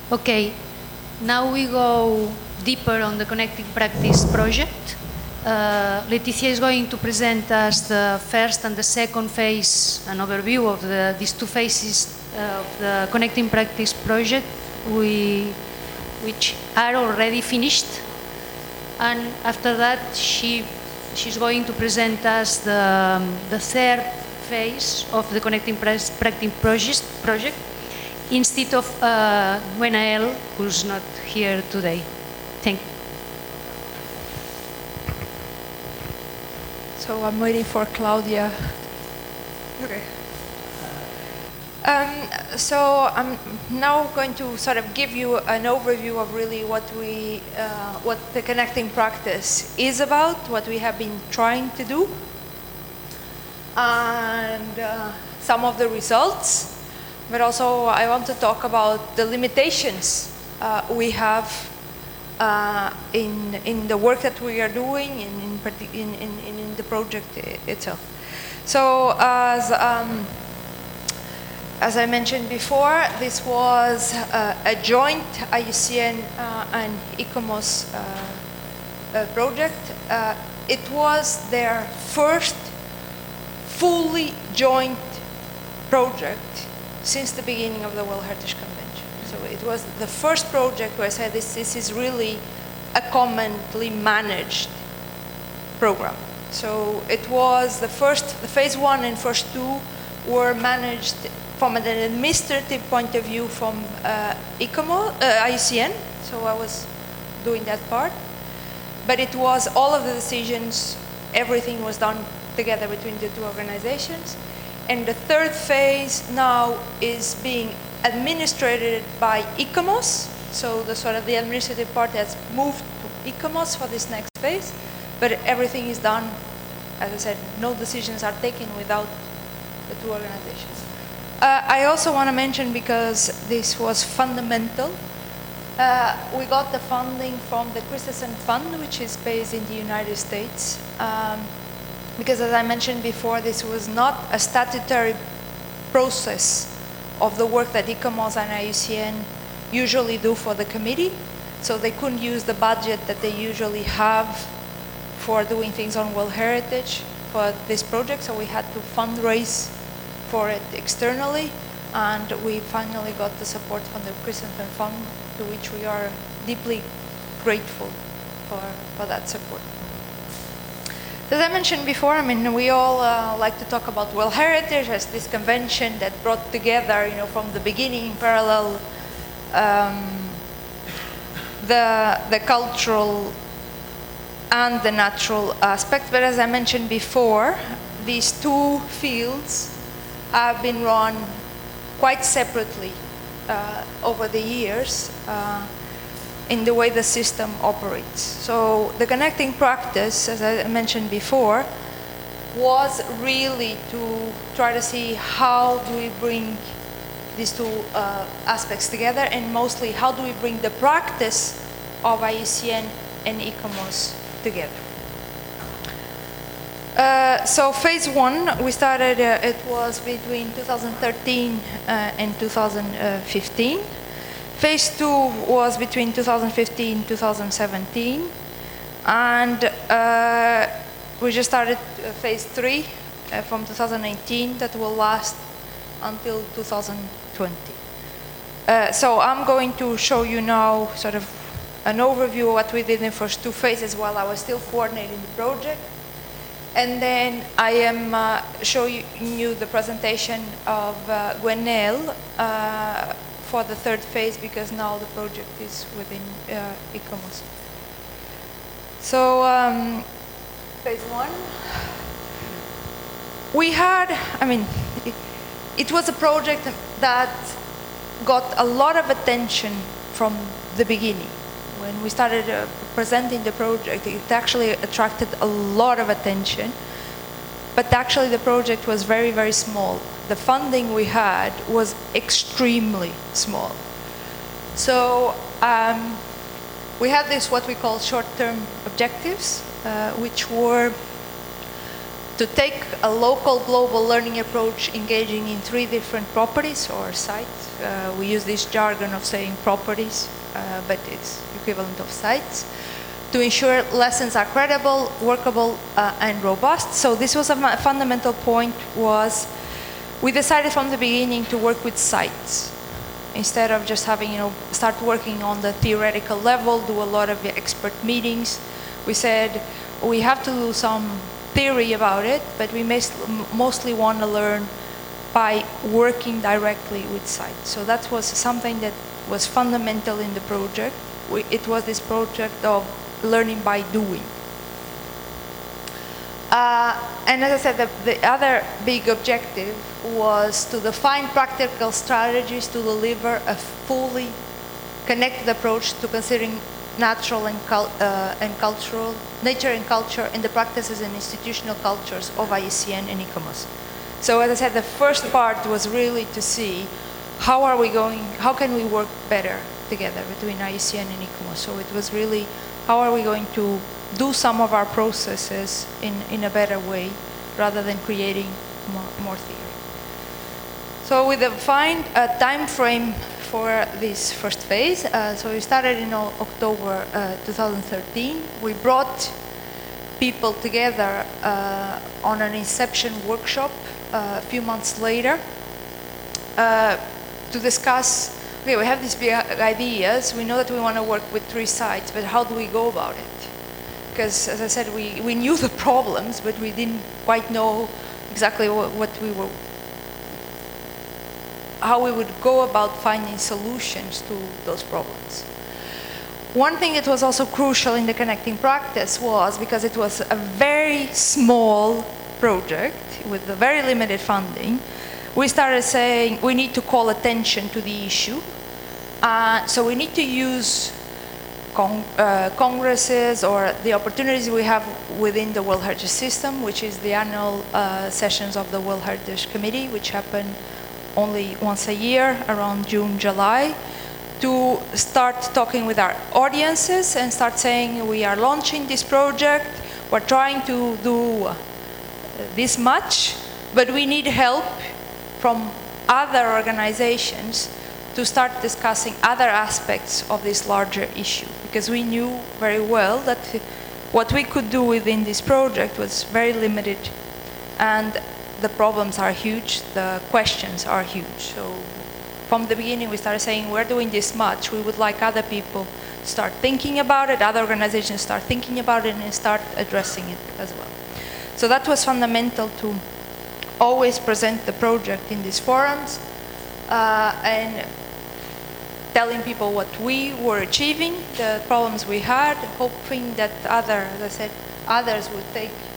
Okay, now we go deeper on the Connecting Practice project. Leticia is going to present us the first and the second phase, an overview of these two phases of the Connecting Practice project, which are already finished. And after that, she's going to present us the third phase of the Connecting Practice project, instead of Gwenael, who's not here today. Thank you. So I'm waiting for Claudia. Okay. So I'm now going to sort of give you an overview of really what the Connecting Practice is about, what we have been trying to do, and some of the results. But also I want to talk about the limitations we have in the work that we are doing in the project itself. So as I mentioned before, this was a joint IUCN and ICOMOS project. It was their first fully joint project since the beginning of the World Heritage Convention. So it was the first project where I said this is really a commonly managed program. So it was the phase one and first two were managed from an administrative point of view from IUCN, so I was doing that part. But it was all of the decisions, everything was done together between the two organizations. And the third phase now is being administrated by ICOMOS, so the administrative part has moved to ICOMOS for this next phase, but everything is done, as I said, no decisions are taken without the two organizations. I also want to mention, because this was fundamental, we got the funding from the Christensen Fund, which is based in the United States. Because as I mentioned before, this was not a statutory process of the work that ICOMOS and IUCN usually do for the committee. So they couldn't use the budget that they usually have for doing things on World Heritage for this project. So we had to fundraise for it externally. And we finally got the support from the Christensen Fund, to which we are deeply grateful for that support. As I mentioned before, I mean, we all like to talk about World Heritage as this convention that brought together, from the beginning in parallel, the cultural and the natural aspect. But as I mentioned before, these two fields have been run quite separately over the years in the way the system operates. So the Connecting Practice, as I mentioned before, was really to try to see how do we bring these two aspects together, and mostly how do we bring the practice of IUCN and ICOMOS together. So phase one, we started, it was between 2013 and 2015. Phase two was between 2015 and 2017. And we just started phase three from 2018 that will last until 2020. So I'm going to show you now sort of an overview of what we did in the first two phases while I was still coordinating the project. And then I am showing you the presentation of Gwenael for the third phase, because now the project is within ICOMOS. So phase one, we had, it was a project that got a lot of attention from the beginning. When we started presenting the project, it actually attracted a lot of attention. But actually the project was very, very small. The funding we had was extremely small. So we had this, what we call short-term objectives, which were to take a local global learning approach engaging in 3 different properties or sites. We use this jargon of saying properties, but it's equivalent of sites, to ensure lessons are credible, workable, and robust. So this was a fundamental point, was we decided from the beginning to work with sites. Instead of just having, start working on the theoretical level, do a lot of expert meetings, we said we have to do some theory about it, but we mostly want to learn by working directly with sites. So that was something that was fundamental in the project. It was this project of learning by doing. And as I said, the other big objective was to define practical strategies to deliver a fully connected approach to considering natural and cultural, nature and culture, and the practices and institutional cultures of IUCN and ICOMOS. So as I said, the first part was really to see how can we work better together between IUCN and ICOMOS. So it was really, how are we going to do some of our processes in a better way rather than creating more theory. So we defined a time frame for this first phase. So we started in October 2013. We brought people together on an inception workshop a few months later to discuss, okay, we have these big ideas, we know that we want to work with 3 sites, but how do we go about it? Because, as I said, we knew the problems, but we didn't quite know exactly how we would go about finding solutions to those problems. One thing that was also crucial in the connecting practice was, because it was a very small project with a very limited funding, we started saying we need to call attention to the issue. So we need to use congresses or the opportunities we have within the World Heritage System, which is the annual sessions of the World Heritage Committee, which happen only once a year around June, July, to start talking with our audiences and start saying we are launching this project, we're trying to do this much, but we need help from other organizations to start discussing other aspects of this larger issue, because we knew very well that what we could do within this project was very limited, and the problems are huge, the questions are huge. So from the beginning we started saying we're doing this much, we would like other people to start thinking about it, other organizations start thinking about it and start addressing it as well. So that was fundamental to always present the project in these forums and telling people what we were achieving, the problems we had, hoping that others would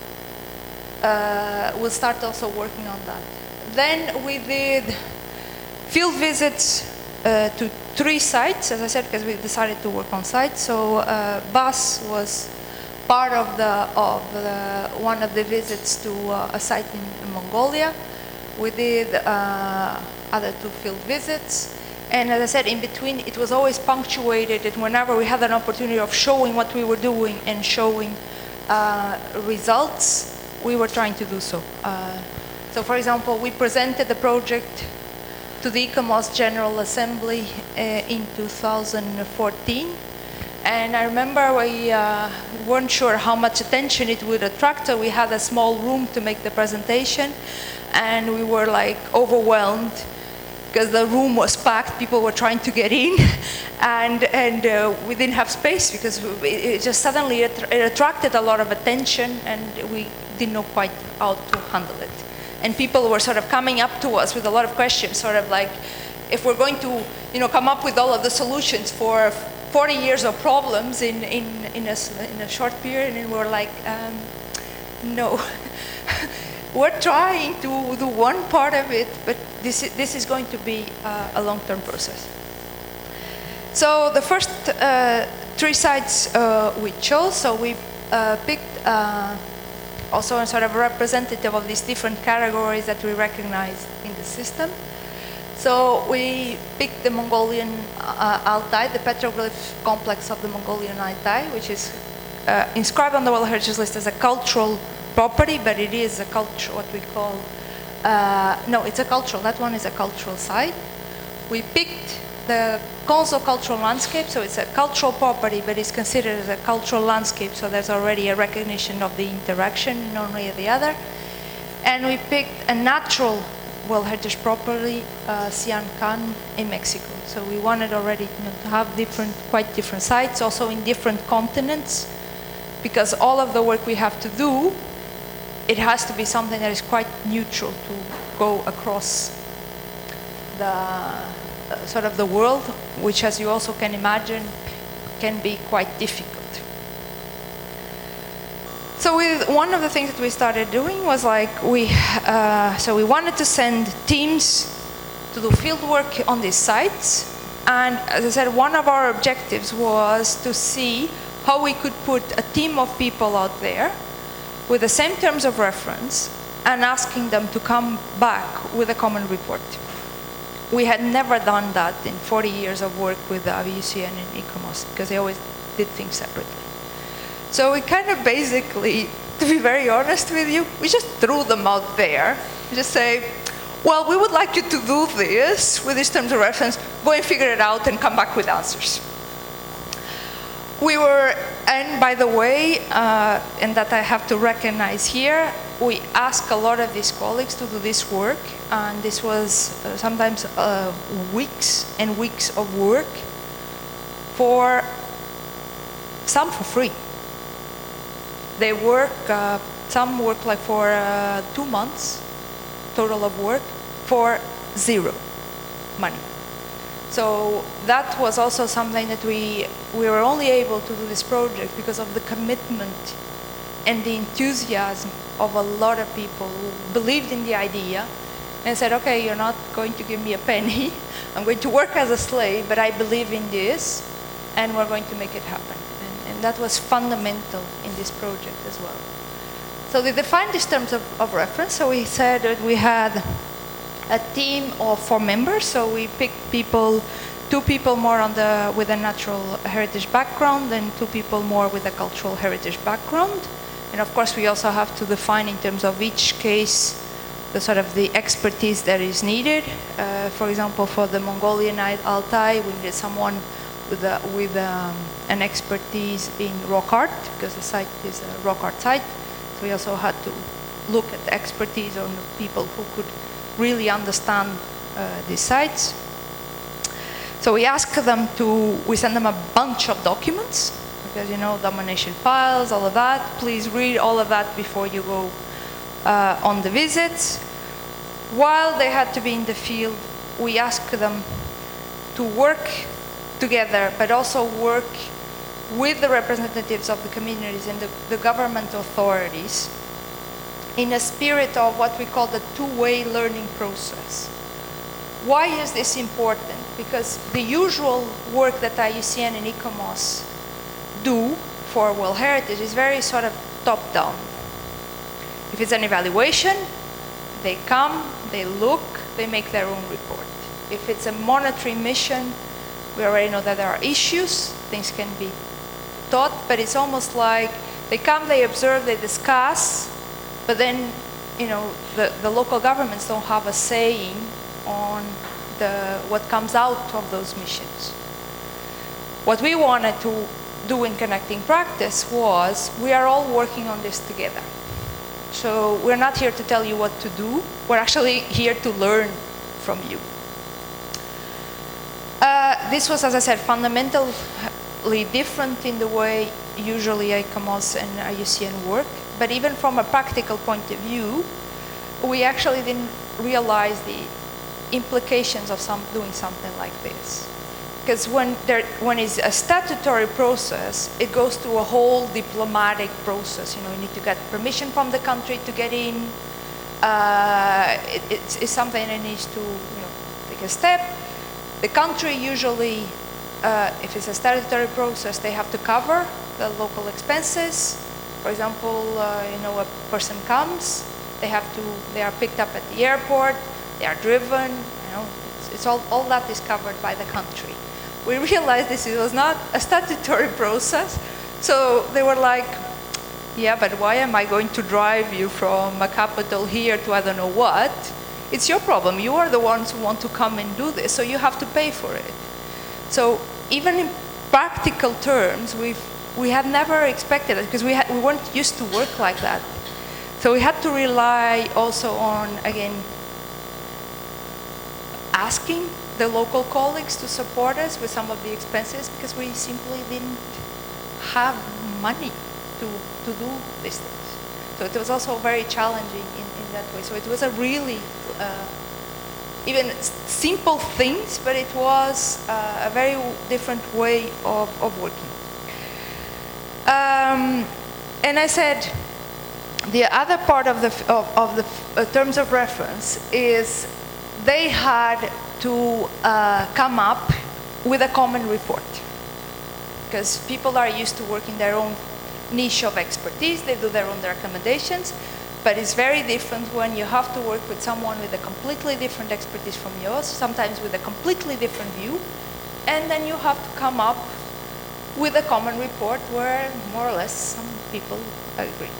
will start also working on that. Then we did field visits to 3 sites, as I said, because we decided to work on sites. So BAS was part of one of the visits to a site in Mongolia. We did other 2 field visits. And as I said, in between, it was always punctuated, and whenever we had an opportunity of showing what we were doing and showing results, we were trying to do so. So for example, we presented the project to the ICOMOS General Assembly in 2014. And I remember we weren't sure how much attention it would attract, so we had a small room to make the presentation, and we were like overwhelmed because the room was packed, people were trying to get in, and we didn't have space because it just suddenly it attracted a lot of attention, and we didn't know quite how to handle it. And people were sort of coming up to us with a lot of questions, sort of like, if we're going to come up with all of the solutions for 40 years of problems in a short period, and we're like, no. We're trying to do one part of it, but this is going to be a long-term process. So the first 3 sites we chose, so we picked also a sort of representative of these different categories that we recognize in the system. So we picked the Mongolian Altai, the petroglyph complex of the Mongolian Altai, which is inscribed on the World Heritage List as a cultural property, but it is a culture, what we call, no, it's a cultural, that one is a cultural site. We picked the Konso cultural landscape, so it's a cultural property, but it's considered as a cultural landscape, so there's already a recognition of the interaction in one way or the other. And we picked a natural World Heritage property, Siancan in Mexico. So we wanted already to have quite different sites, also in different continents, because all of the work we have to do, it has to be something that is quite neutral to go across the sort of the world, which, as you also can imagine, can be quite difficult. So one of the things that we started doing was like so we wanted to send teams to do field work on these sites. And as I said, one of our objectives was to see how we could put a team of people out there with the same terms of reference and asking them to come back with a common report. We had never done that in 40 years of work with the IUCN and ICOMOS, because they always did things separately. So we kind of basically, to be very honest with you, we just threw them out there. We just say, well, we would like you to do this with these terms of reference, go and figure it out and come back with answers. And by the way, and that I have to recognize here, we ask a lot of these colleagues to do this work, and this was sometimes weeks and weeks of work, for some for free. They work, some work like for 2 months, total of work, for zero money. So that was also something that we were only able to do this project because of the commitment and the enthusiasm of a lot of people who believed in the idea and said, okay, you're not going to give me a penny, I'm going to work as a slave, but I believe in this, and we're going to make it happen. And that was fundamental in this project as well. So they defined these terms of reference. So we said that we had a team of 4 members. So we picked people, 2 people more with a natural heritage background and 2 people more with a cultural heritage background. And of course, we also have to define in terms of each case the sort of the expertise that is needed. For example, for the Mongolian Altai, we needed someone with an expertise in rock art, because the site is a rock art site. So we also had to look at the expertise on the people who could really understand these sites. So we send them a bunch of documents, because domination files, all of that. Please read all of that before you go on the visits. While they had to be in the field, we asked them to work together, but also work with the representatives of the communities and the government authorities in a spirit of what we call the 2-way learning process. Why is this important? Because the usual work that IUCN and ICOMOS do for World Heritage is very sort of top-down. If it's an evaluation, they come, they look, they make their own report. If it's a monitoring mission, we already know that there are issues, things can be taught, but it's almost like they come, they observe, they discuss, but then, the local governments don't have a saying on what comes out of those missions. What we wanted to do in Connecting Practice was, we are all working on this together. So we're not here to tell you what to do, we're actually here to learn from you. This was, as I said, fundamentally different in the way usually ICOMOS and IUCN work, but even from a practical point of view, we actually didn't realize the implications of doing something like this. Because when it's a statutory process, it goes through a whole diplomatic process. You need to get permission from the country to get in. It's something that needs to take a step. The country usually, if it's a statutory process, they have to cover the local expenses. For example, a person comes, they are picked up at the airport, they are driven. It's all that is covered by the country. We realized this was not a statutory process, so they were like, Yeah, but why am I going to drive you from a capital here to I don't know what? It's your problem. You are the ones who want to come and do this, so you have to pay for it. So even in practical terms, we had never expected it because we weren't used to work like that. So we had to rely also on, again, asking the local colleagues to support us with some of the expenses because we simply didn't have money to do these things. So it was also very challenging in that way. So it was a really, even simple things, but it was a very different way of working. And I said, the other part of the terms of reference is they had to come up with a common report. Because people are used to working their own niche of expertise, they do their own recommendations, but it's very different when you have to work with someone with a completely different expertise from yours, sometimes with a completely different view, and then you have to come up with a common report where more or less some people agree.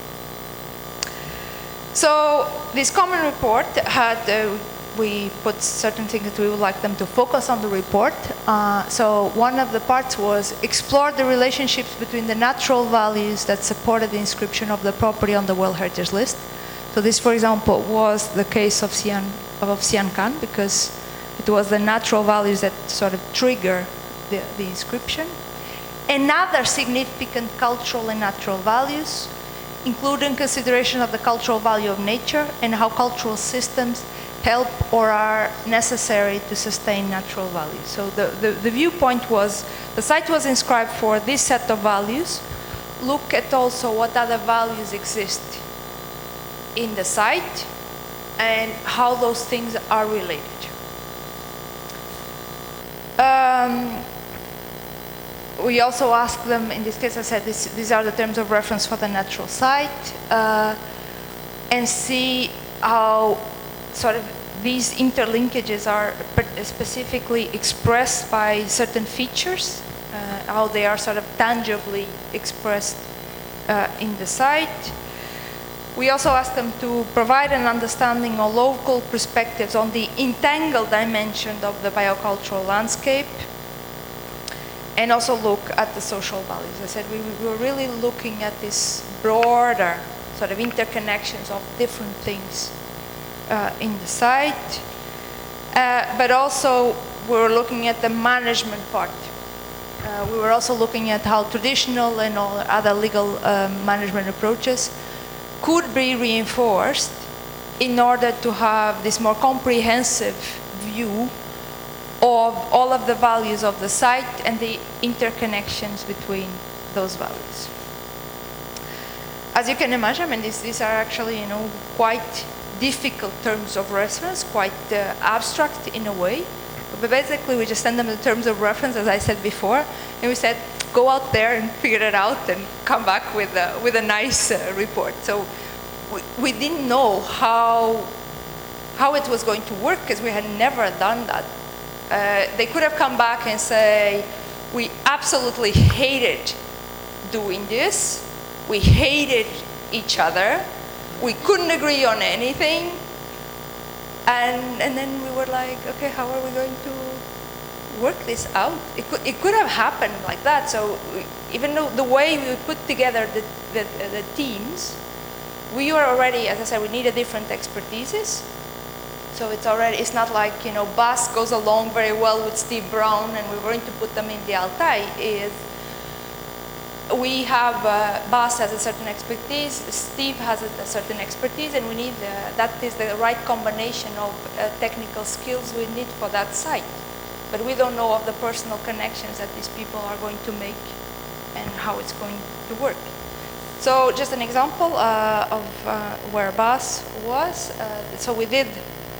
So this common report had, we put certain things that we would like them to focus on the report. So one of the parts was explore the relationships between the natural values that supported the inscription of the property on the World Heritage List. So this, for example, was the case of Sian Khan, because it was the natural values that sort of trigger the inscription. Another significant cultural and natural values, including consideration of the cultural value of nature and how cultural systems help or are necessary to sustain natural values. So the viewpoint was, the site was inscribed for this set of values. Look at also what other values exist in the site and how those things are related. We also asked them, in this case I said these are the terms of reference for the natural site, and see how sort of these interlinkages are specifically expressed by certain features, how they are sort of tangibly expressed in the site. We also asked them to provide an understanding of local perspectives on the entangled dimension of the biocultural landscape, and also look at the social values. I said we were really looking at this broader sort of interconnections of different things in the site, but also we were looking at the management part. We were also looking at how traditional and all other legal management approaches could be reinforced in order to have this more comprehensive view of all of the values of the site and the interconnections between those values. As you can imagine, I mean, these are actually, quite difficult terms of reference, quite abstract in a way. But basically, we just send them the terms of reference, as I said before, and we said, go out there and figure it out and come back with a nice report. So we didn't know how it was going to work because we had never done that. They could have come back and say, we absolutely hated doing this. We hated each other. We couldn't agree on anything. And then we were like, okay, how are we going to work this out? It could have happened like that. So even though the way we put together the teams, we were already, as I said, we needed different expertises. So it's not like, Bas goes along very well with Steve Brown and we're going to put them in the Altai. We have, Bas has a certain expertise, Steve has a certain expertise, and we need, that is the right combination of technical skills we need for that site. But we don't know of the personal connections that these people are going to make and how it's going to work. So just an example of where Bas was. So we did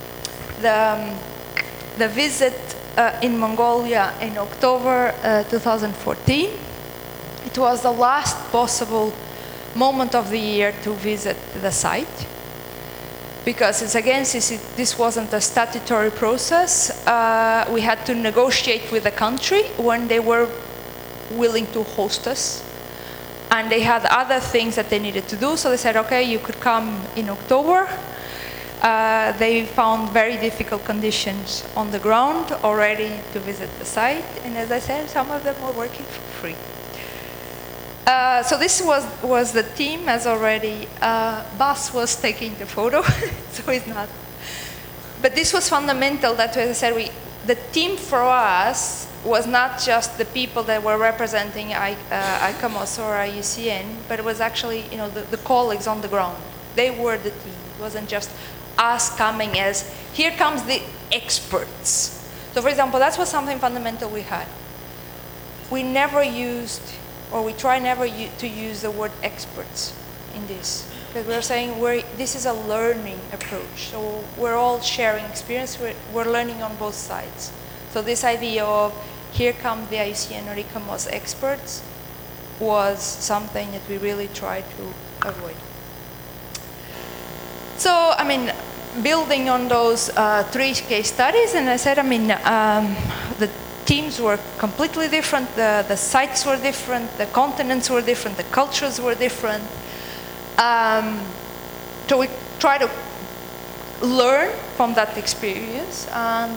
the visit in Mongolia in October 2014. It was the last possible moment of the year to visit the site because since this wasn't a statutory process, we had to negotiate with the country when they were willing to host us. and they had other things that they needed to do, so they said, okay, you could come in October. They found very difficult conditions on the ground already to visit the site, and as I said, some of them were working for free. So this was the team, as already Bas was taking the photo, so it's not. But this was fundamental, that, as I said, the team for us was not just the people that were representing ICOMOS or IUCN, but it was actually, you know, the colleagues on the ground. They were the team. It wasn't just us coming as, here comes the experts. So for example, that was something fundamental we had. We never used, or we try never to use the word experts in this. Because we're saying this is a learning approach. So we're all sharing experience, we're learning on both sides. So this idea of, here come the IUCN or ICOMOS experts, was something that we really tried to avoid. So, I mean, building on those 3 case studies, and I said, I mean, the teams were completely different, the sites were different, the continents were different, the cultures were different. So we try to learn from that experience, and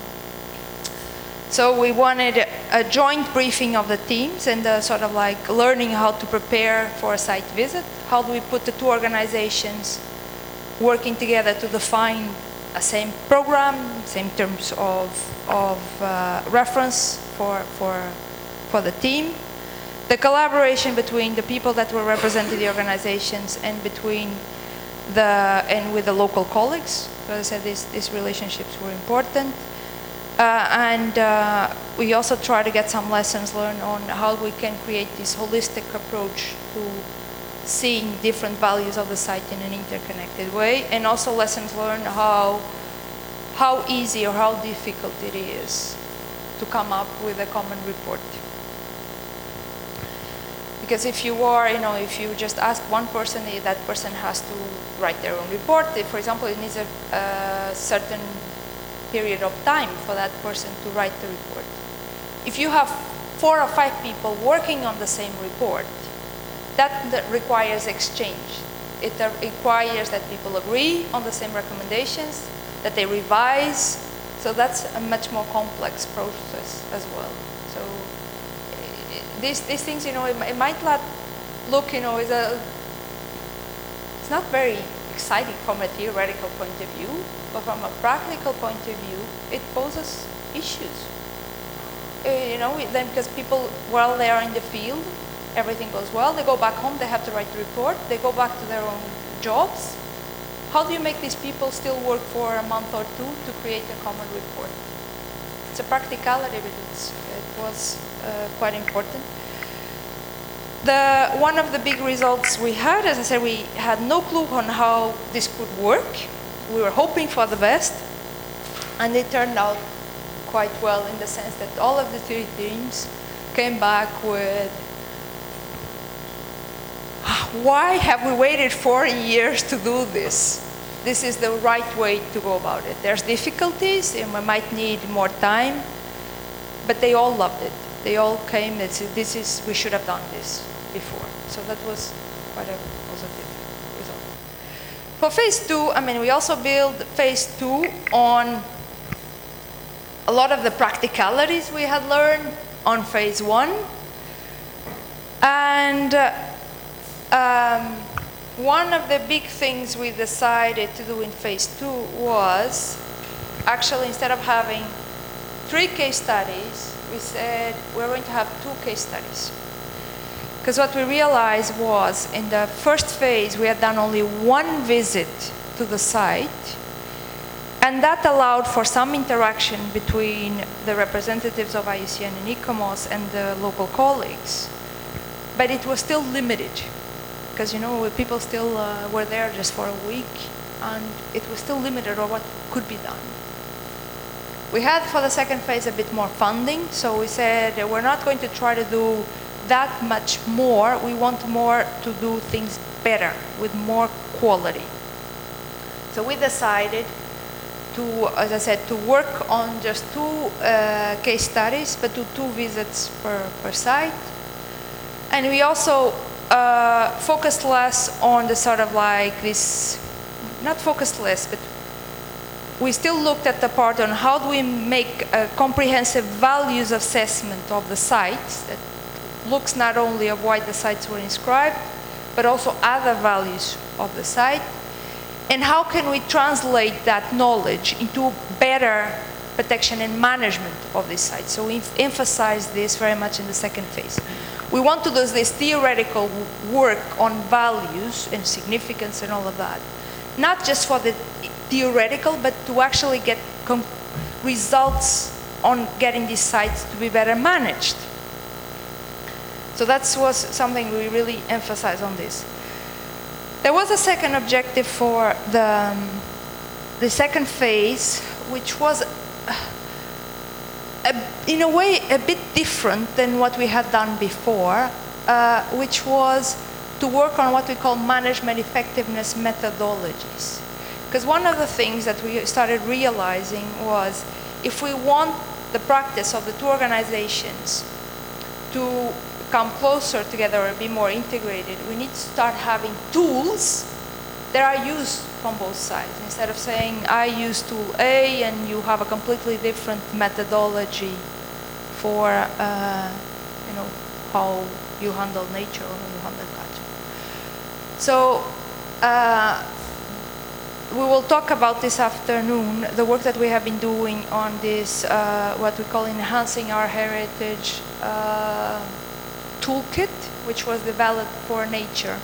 so we wanted a joint briefing of the teams and sort of like learning how to prepare for a site visit. How do we put the 2 organizations working together to define a same program, same terms of reference for the team. The collaboration between the people that were representing the organizations and with the local colleagues. So as I said, these relationships were important. We also try to get some lessons learned on how we can create this holistic approach to seeing different values of the site in an interconnected way, and also lessons learned how easy or how difficult it is to come up with a common report. Because if you just ask one person, that person has to write their own report. If, for example, it needs a certain period of time for that person to write the report. If you have 4 or 5 people working on the same report, that requires exchange. It requires that people agree on the same recommendations, that they revise. So that's a much more complex process as well. So these things, it might not look, it's not very exciting from a theoretical point of view, but from a practical point of view, it poses issues. Then because people, while they are in the field, everything goes well, they go back home, they have to write the report, they go back to their own jobs. How do you make these people still work for a month or 2 to create a common report? It's a practicality, but it was quite important. One of the big results we had, as I said, we had no clue on how this could work. We were hoping for the best, and it turned out quite well in the sense that all of the 3 teams came back with, why have we waited 4 years to do this? This is the right way to go about it. There's difficulties, and we might need more time, but they all loved it. They all came and said, we should have done this before. So that was quite a positive result. For phase 2, we also built phase 2 on a lot of the practicalities we had learned on phase 1. And one of the big things we decided to do in phase 2 was, actually, instead of having 3 case studies, we said we're going to have 2 case studies. Because what we realized was, in the first phase, we had done only 1 visit to the site, and that allowed for some interaction between the representatives of IUCN and ICOMOS and the local colleagues. But it was still limited, because people still were there just for a week, and it was still limited on what could be done. We had, for the second phase, a bit more funding, so we said we're not going to try to do that much more. We want more to do things better, with more quality. So we decided to, as I said, to work on just 2 case studies, but do 2 visits per site. And we also focus less on the sort of like this, not focus less, but we still looked at the part on how do we make a comprehensive values assessment of the sites that looks not only of why the sites were inscribed, but also other values of the site. And how can we translate that knowledge into better protection and management of this site? So we emphasize this very much in the second phase. We want to do this theoretical work on values and significance and all of that, not just for the theoretical, but to actually get results on getting these sites to be better managed. So that was something we really emphasize on this. There was a second objective for the second phase, which was in a way a bit different than what we had done before, which was to work on what we call management effectiveness methodologies. Because one of the things that we started realizing was if we want the practice of the two organizations to come closer together or be more integrated, we need to start having tools that are used from both sides. Instead of saying, I use tool A and you have a completely different methodology for how you handle nature or how you handle culture. So we will talk about this afternoon, the work that we have been doing on this, what we call enhancing our heritage toolkit, which was developed for nature.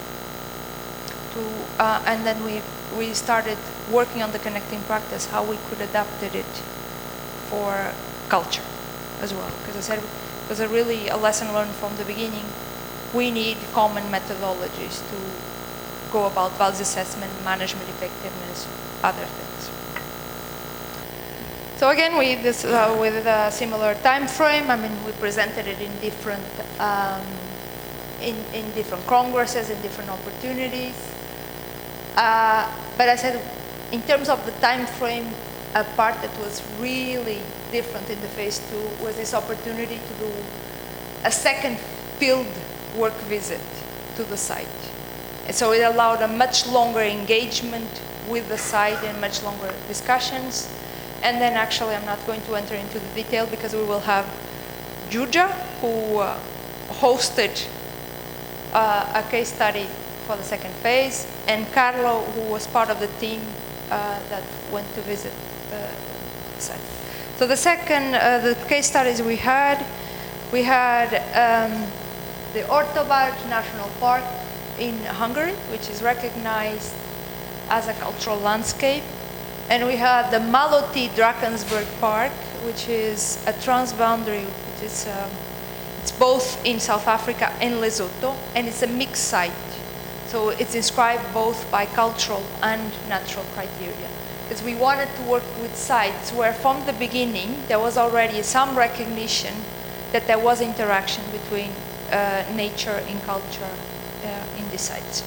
And then we started working on the connecting practice, how we could adapt it for culture as well. Because I said it was really a lesson learned from the beginning. We need common methodologies to go about values assessment, management effectiveness, other things. So again, with a similar time frame, I mean, we presented it in different in different congresses, in different opportunities. But I said, in terms of the time frame, a part that was really different in the phase 2 was this opportunity to do a second field work visit to the site. And so it allowed a much longer engagement with the site and much longer discussions. And then actually, I'm not going to enter into the detail because we will have Juja, who hosted a case study for the second phase, and Carlo, who was part of the team that went to visit the site. So the case studies we had the Ortovar National Park in Hungary, which is recognized as a cultural landscape. And we had the Maloti Drakensberg Park, which is a transboundary, which is it's both in South Africa and Lesotho, and it's a mixed site. So it's inscribed both by cultural and natural criteria. Because we wanted to work with sites where from the beginning there was already some recognition that there was interaction between nature and culture in these sites.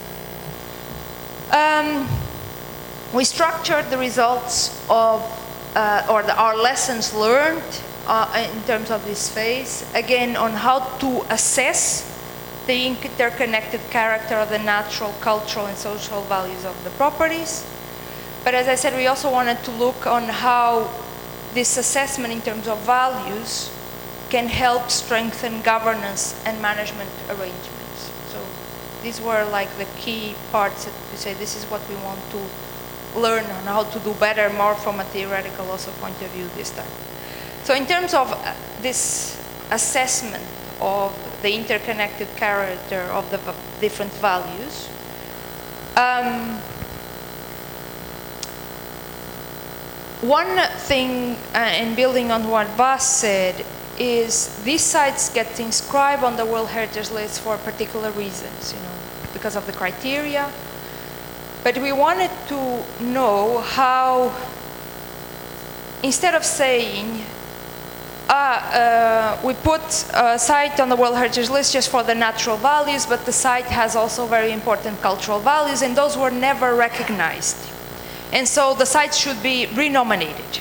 We structured the results of, our lessons learned in terms of this phase, again, on how to assess the interconnected character of the natural, cultural, and social values of the properties. But as I said, we also wanted to look on how this assessment in terms of values can help strengthen governance and management arrangements. So these were like the key parts that we say this is what we want to learn on how to do better, more from a theoretical also point of view this time. So in terms of this assessment of the interconnected character of the different values, one thing, in building on what Vas said, is these sites get inscribed on the World Heritage List for particular reasons, because of the criteria. But we wanted to know how, instead of saying, we put a site on the World Heritage List just for the natural values, but the site has also very important cultural values, and those were never recognized. And so the site should be renominated.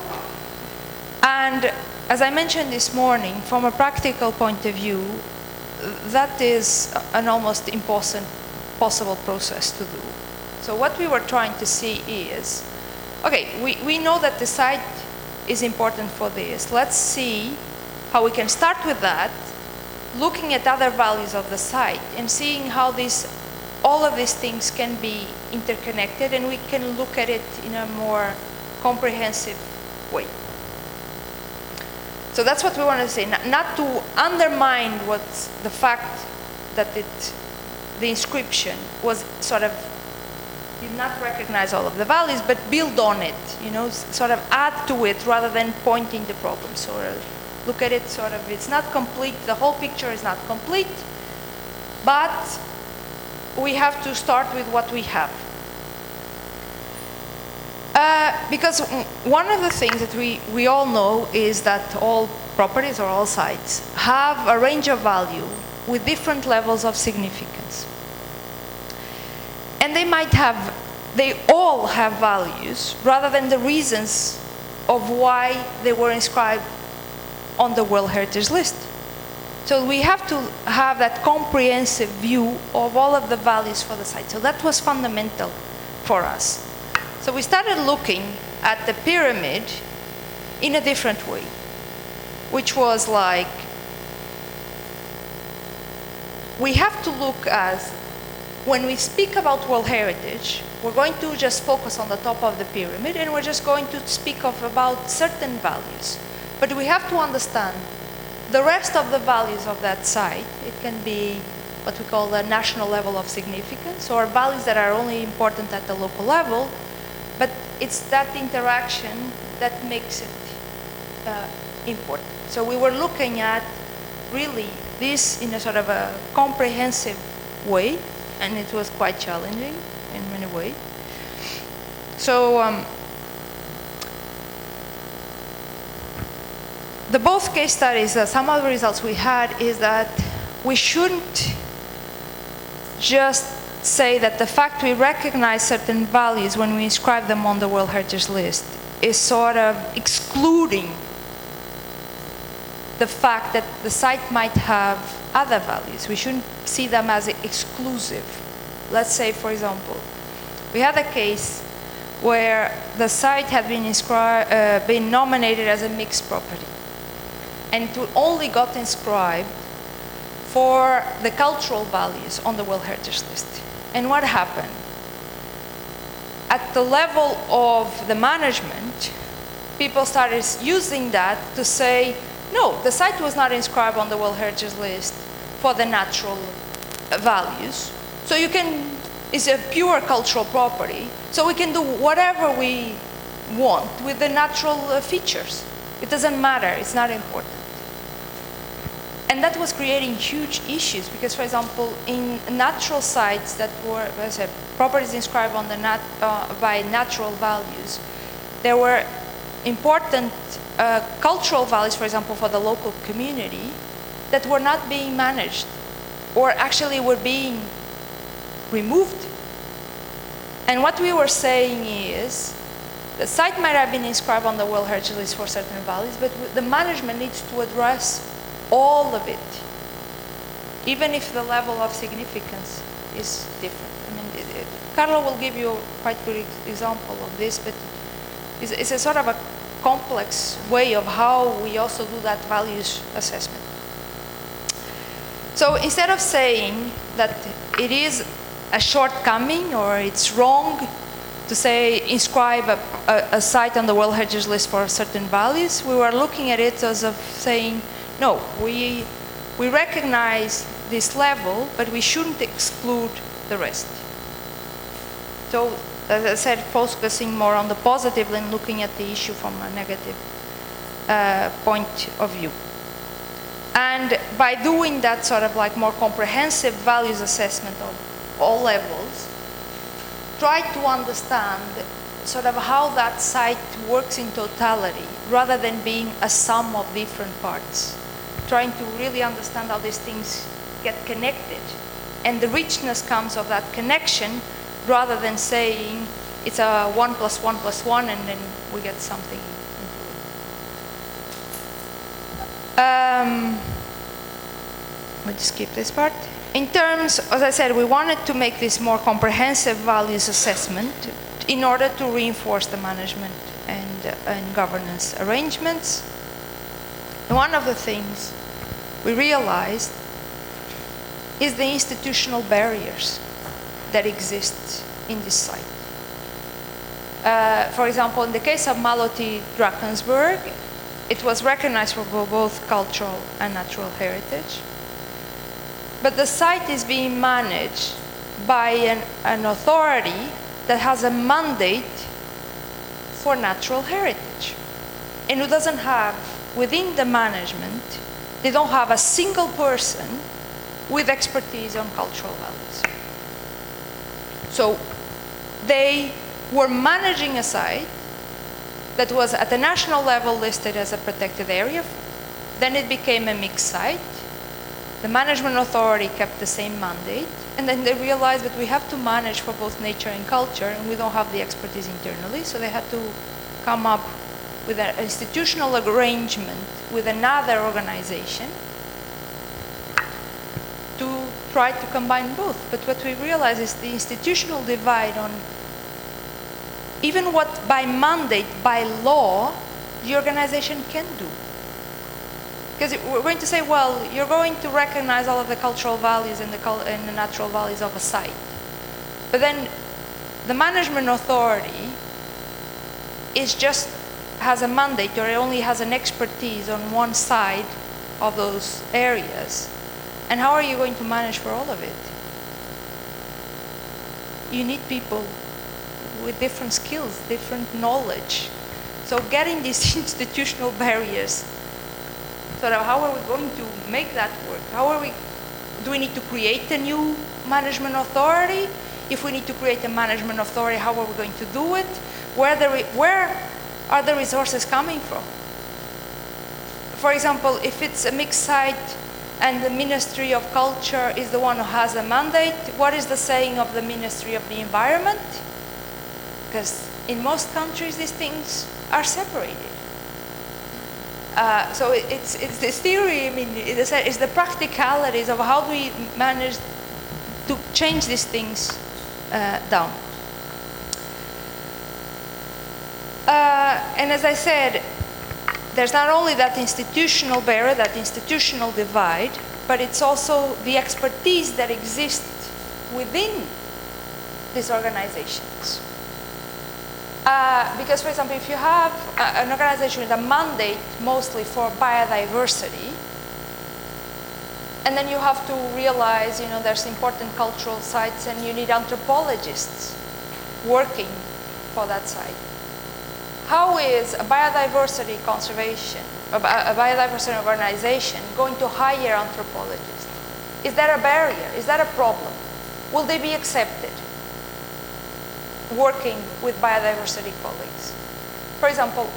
And as I mentioned this morning, from a practical point of view, that is an almost impossible process to do. So what we were trying to see is, okay, we know that the site is important for this. Let's see how we can start with that, looking at other values of the site and seeing how all of these things can be interconnected, and we can look at it in a more comprehensive way. So that's what we want to say, not to undermine what's the fact that the inscription was sort of did not recognize all of the values, but build on it, sort of add to it rather than pointing the problem. So look at it sort of, it's not complete, the whole picture is not complete, but we have to start with what we have. Because one of the things that we all know is that all properties or all sites have a range of value with different levels of significance. And they all have values rather than the reasons of why they were inscribed on the World Heritage List. So we have to have that comprehensive view of all of the values for the site. So that was fundamental for us. So we started looking at the pyramid in a different way, which was like, we have to look as, when we speak about World Heritage, we're going to just focus on the top of the pyramid, and we're just going to speak about certain values. But we have to understand the rest of the values of that site. It can be what we call the national level of significance, or values that are only important at the local level, but it's that interaction that makes it important. So we were looking at really this in a sort of a comprehensive way, and it was quite challenging in many ways. So the both case studies, some of the results we had is that we shouldn't just say that the fact we recognize certain values when we inscribe them on the World Heritage List is sort of excluding the fact that the site might have other values. We shouldn't see them as exclusive. Let's say, for example, we had a case where the site had been nominated as a mixed property, and it only got inscribed for the cultural values on the World Heritage List. And what happened? At the level of the management, people started using that to say, no, the site was not inscribed on the World Heritage List for the natural values. So it's a pure cultural property, so we can do whatever we want with the natural features. It doesn't matter, it's not important. And that was creating huge issues because, for example, in natural sites that were, as I said, properties inscribed on by natural values, there were important cultural values, for example, for the local community that were not being managed or actually were being removed. And what we were saying is the site might have been inscribed on the World Heritage List for certain values, but the management needs to address all of it, even if the level of significance is different. I mean, Carlo will give you a quite good example of this, but it's a sort of a complex way of how we also do that values assessment. So instead of saying that it is a shortcoming or it's wrong to say inscribe a site on the World Heritage List for certain values, we were looking at it as of saying, no, we recognize this level, but we shouldn't exclude the rest. So, as I said, focusing more on the positive than looking at the issue from a negative point of view. And by doing that sort of like more comprehensive values assessment of all levels, try to understand sort of how that site works in totality, rather than being a sum of different parts. Trying to really understand how these things get connected. And the richness comes of that connection, rather than saying it's a 1 + 1 + 1 and then we get something into it. We'll just skip this part. In terms, as I said, we wanted to make this more comprehensive values assessment in order to reinforce the management and governance arrangements. And one of the things we realized is the institutional barriers that exist in this site. For example, in the case of Maloti Drakensberg, it was recognized for both cultural and natural heritage. But the site is being managed by an authority that has a mandate for natural heritage. And who doesn't have, within the management, they don't have a single person with expertise on cultural values. So they were managing a site that was at the national level listed as a protected area. Then it became a mixed site. The management authority kept the same mandate, and then they realized that we have to manage for both nature and culture, and we don't have the expertise internally, so they had to come up with an institutional arrangement with another organization to try to combine both. But what we realized is the institutional divide on even what by mandate, by law, the organization can do. Because we're going to say, well, you're going to recognize all of the cultural values and the natural values of a site. But then the management authority has a mandate, or it only has an expertise on one side of those areas. And how are you going to manage for all of it? You need people with different skills, different knowledge. So getting these institutional barriers, so how are we going to make that work? Do we need to create a new management authority? If we need to create a management authority, how are we going to do it? Where are the resources coming from? For example, if it's a mixed site and the Ministry of Culture is the one who has a mandate, what is the saying of the Ministry of the Environment? Because in most countries, these things are separated. So it's this theory, I mean, it's the practicalities of how do we manage to change these things down. And as I said, there's not only that institutional barrier, that institutional divide, but it's also the expertise that exists within these organizations. Because, for example, if you have an organization with a mandate mostly for biodiversity, and then you have to realize, there's important cultural sites and you need anthropologists working for that site. How is a biodiversity conservation, a biodiversity organization going to hire anthropologists? Is that a barrier? Is that a problem? Will they be accepted working with biodiversity colleagues? For example,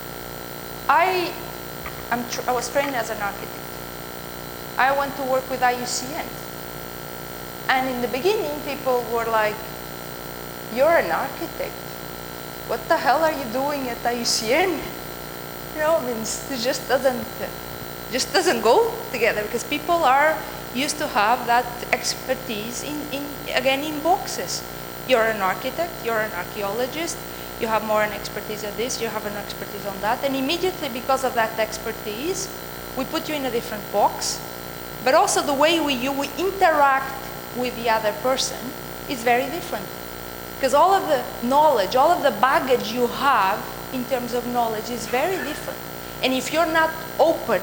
I was trained as an architect. I went to work with IUCN. And in the beginning, people were like, you're an architect. What the hell are you doing at IUCN? It just doesn't go together, because people are used to have that expertise in boxes. You're an architect, you're an archaeologist, you have more an expertise at this, you have an expertise on that, and immediately because of that expertise, we put you in a different box, but also the way you interact with the other person is very different. Because all of the knowledge, all of the baggage you have in terms of knowledge is very different. And if you're not open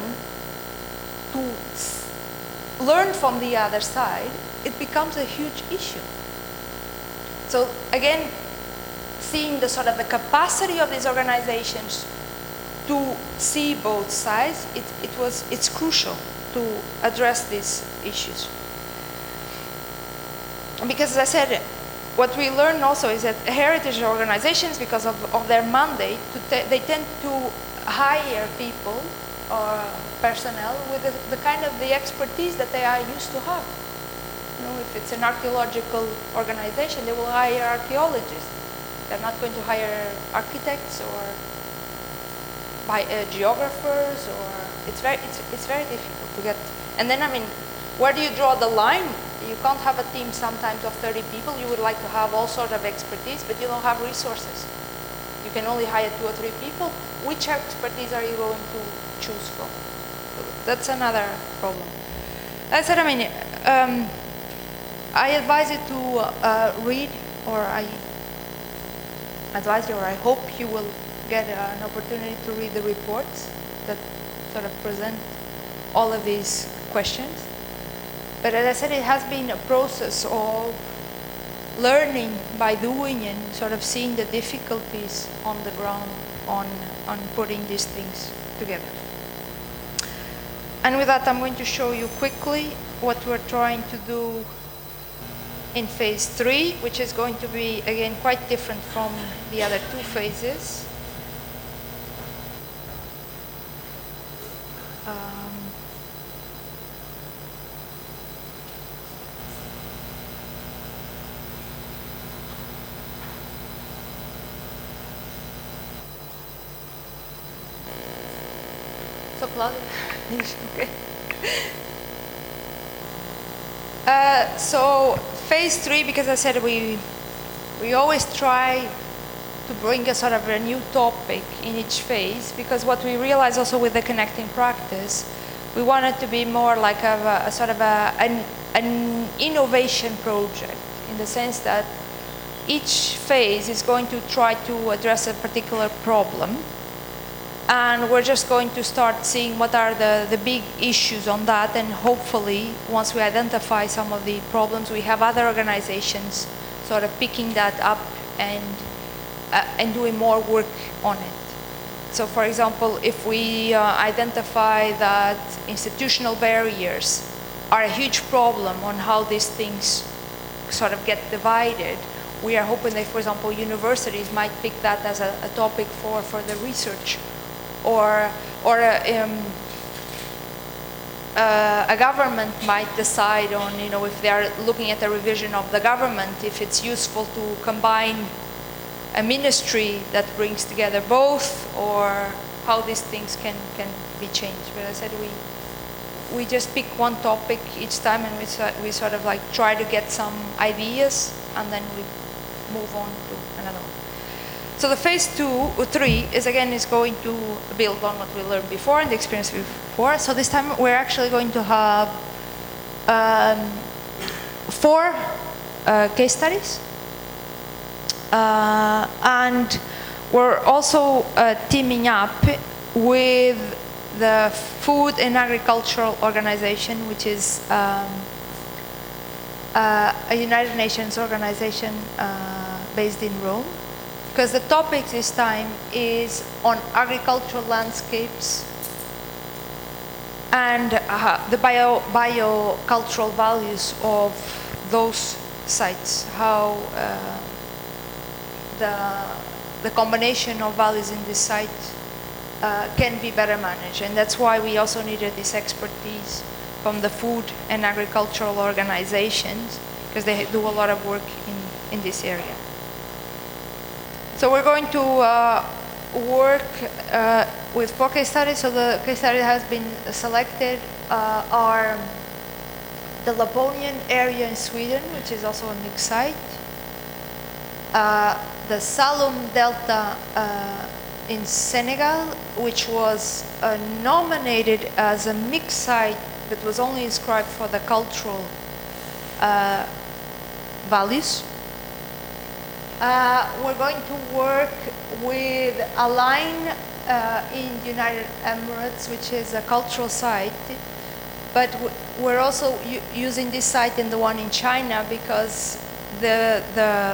to learn from the other side, it becomes a huge issue. So again, seeing the sort of the capacity of these organizations to see both sides, it's crucial to address these issues. Because as I said, what we learned also is that heritage organizations, because of their mandate, they tend to hire people or personnel with the kind of the expertise that they are used to have. If it's an archaeological organization, they will hire archaeologists. They're not going to hire architects or geographers, or it's very difficult to get. And then Where do you draw the line? You can't have a team sometimes of 30 people. You would like to have all sort of expertise, but you don't have resources. You can only hire 2 or 3 people. Which expertise are you going to choose from? That's another problem. As I said, I advise you to read, or I advise you, or I hope you will get an opportunity to read the reports that sort of present all of these questions. But as I said, it has been a process of learning by doing and sort of seeing the difficulties on the ground on putting these things together. And with that, I'm going to show you quickly what we're trying to do in phase 3, which is going to be, again, quite different from the other 2 phases. So Claudia, okay. So phase 3, because I said we always try to bring a sort of a new topic in each phase, because what we realize also with the connecting practice, we want it to be more like a sort of an innovation project, in the sense that each phase is going to try to address a particular problem. And we're just going to start seeing what are the big issues on that, and hopefully, once we identify some of the problems, we have other organizations sort of picking that up and doing more work on it. So for example, if we identify that institutional barriers are a huge problem on how these things sort of get divided, we are hoping that, for example, universities might pick that as a topic for further research. Or a government might decide on, if they are looking at a revision of the government, if it's useful to combine a ministry that brings together both, or how these things can be changed. But as I said, we just pick one topic each time, and we sort of like try to get some ideas, and then we move on to another one. So the phase 3 is going to build on what we learned before and the experience before. So this time we're actually going to have 4 case studies. And we're also teaming up with the Food and Agricultural Organization, which is a United Nations organization based in Rome. Because the topic this time is on agricultural landscapes and the biocultural values of those sites, how the combination of values in this site can be better managed. And that's why we also needed this expertise from the food and agricultural organizations, because they do a lot of work in this area. So we're going to work with 4 case studies. So the case study that has been selected are the Laponian area in Sweden, which is also a mixed site, the Saloum Delta in Senegal, which was nominated as a mixed site, but was only inscribed for the cultural values. We're going to work with Align in the United Emirates, which is a cultural site, but we're also using this site and the one in China because the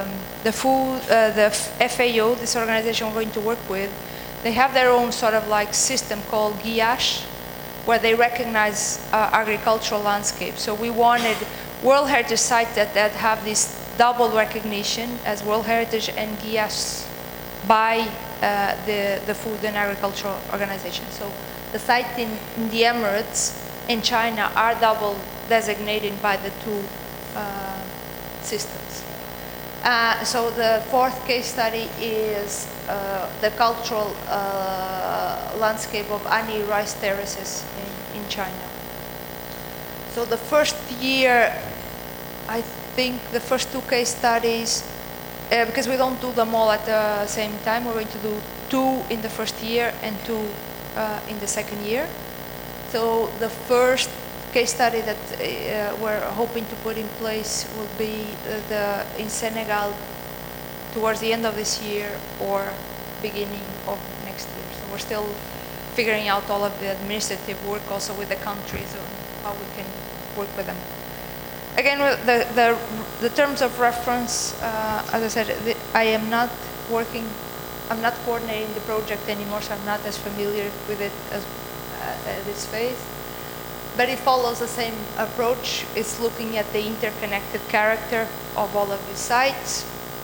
FAO, this organization we're going to work with, they have their own sort of like system called GIASH, where they recognize agricultural landscapes. So we wanted World Heritage sites that have this double recognition as World Heritage and GIASH by the Food and Agricultural Organization. So the sites in the Emirates in China are double designated by the 2 systems. So the 4th case study is the cultural landscape of Annie Rice Terraces in China. So the first year, I think the first 2 case studies, because we don't do them all at the same time, we're going to do 2 in the first year and 2 in the second year. So the first case study that we're hoping to put in place will be in Senegal towards the end of this year or beginning of next year. So we're still figuring out all of the administrative work also with the countries on how we can work with them. Again, the terms of reference, as I said, I'm not coordinating the project anymore, so I'm not as familiar with it as at this phase. But it follows the same approach. It's looking at the interconnected character of all of these sites.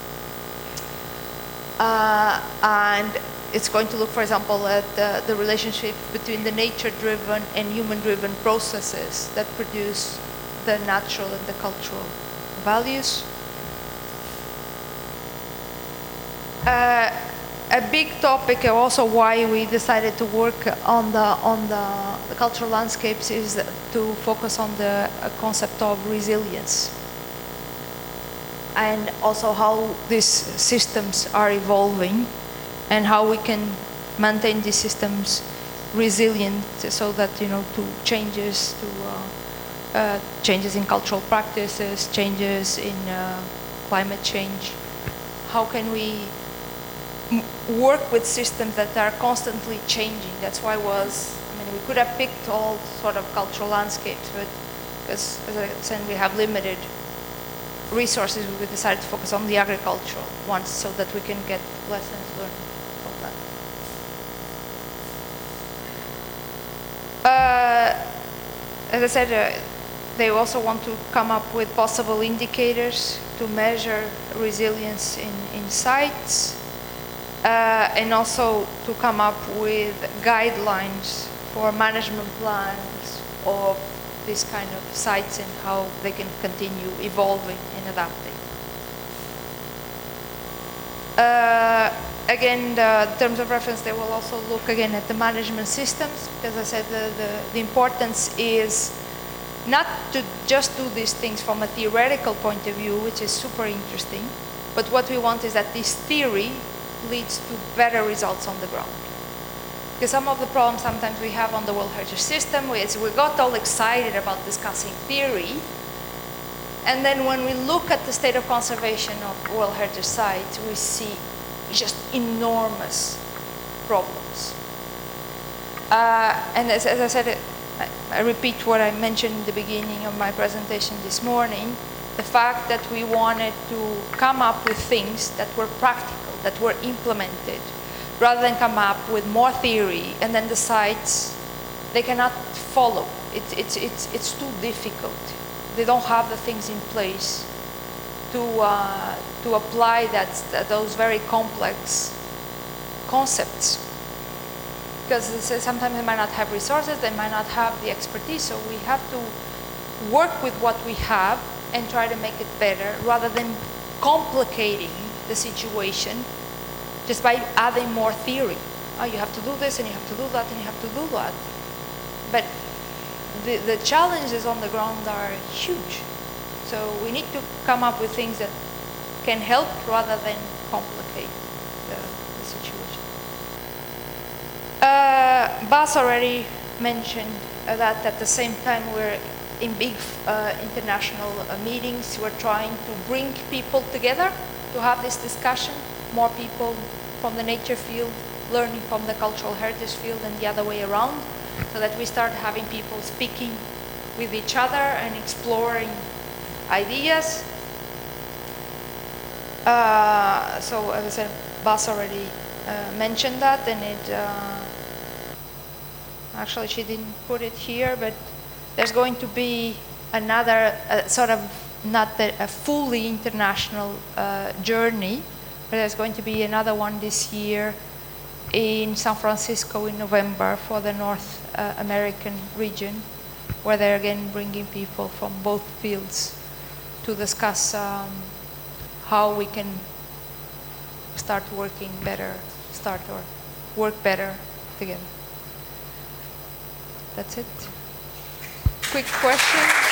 And it's going to look, for example, at the relationship between the nature-driven and human-driven processes that produce the natural and the cultural values. A big topic, also why we decided to work on the cultural landscapes, is to focus on the concept of resilience, and also how these systems are evolving and how we can maintain these systems resilient so that, to changes, changes in cultural practices, changes in climate change. How can we work with systems that are constantly changing? That's why we could have picked all sort of cultural landscapes, but as I said, we have limited resources. We decided to focus on the agricultural ones so that we can get lessons learned from that. As I said, they also want to come up with possible indicators to measure resilience in sites, and also to come up with guidelines for management plans of this kind of sites and how they can continue evolving and adapting. Again, the terms of reference, they will also look again at the management systems, because I said the importance is not to just do these things from a theoretical point of view, which is super interesting, but what we want is that this theory leads to better results on the ground. Because some of the problems sometimes we have on the World Heritage System is we got all excited about discussing theory, and then when we look at the state of conservation of World Heritage sites, we see just enormous problems. And as I said, I repeat what I mentioned in the beginning of my presentation this morning, the fact that we wanted to come up with things that were practical, that were implemented, rather than come up with more theory and then the sites, they cannot follow. It's too difficult. They don't have the things in place to apply those very complex concepts. Because sometimes they might not have resources, they might not have the expertise, so we have to work with what we have and try to make it better, rather than complicating the situation just by adding more theory. Oh, you have to do this, and you have to do that, and you have to do that. But the challenges on the ground are huge. So we need to come up with things that can help rather than complicate the situation. Bas already mentioned that at the same time we're in big international meetings, we're trying to bring people together to have this discussion, more people from the nature field learning from the cultural heritage field and the other way around, so that we start having people speaking with each other and exploring ideas. So as I said, Bas already mentioned that, and actually she didn't put it here, but there's going to be another sort of not a fully international journey, but there's going to be another one this year in San Francisco in November for the North American region, where they're again bringing people from both fields to discuss how we can start working better, or work better together. That's it. quick question.